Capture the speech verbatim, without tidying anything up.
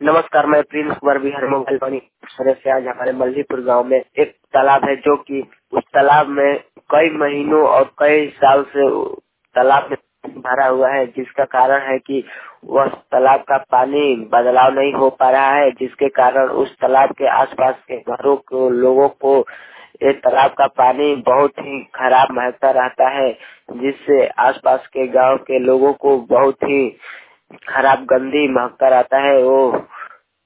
नमस्कार, मैं प्रिंस कुमार बिहार मोबाइल वाणी सदस्य। आज हमारे मल्लीपुर गांव में एक तालाब है, जो कि उस तालाब में कई महीनों और कई साल से तालाब में भरा हुआ है, जिसका कारण है कि वह तालाब का पानी बदलाव नहीं हो पा रहा है, जिसके कारण उस तालाब के आसपास के घरों को लोगों को ये तालाब का पानी बहुत ही खराब महकता रहता है, जिससे आसपास के गांव के लोगों को बहुत ही खराब गंदी महकता रहता है। वो